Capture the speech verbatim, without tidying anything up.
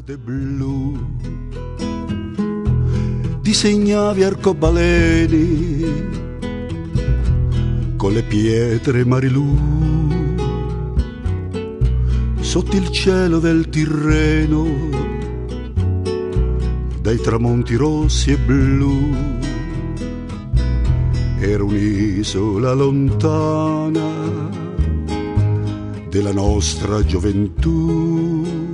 verde e blu, disegnavi arcobaleni con le pietre Marilù, sotto il cielo del Tirreno, dai tramonti rossi e blu. Era un'isola lontana della nostra gioventù,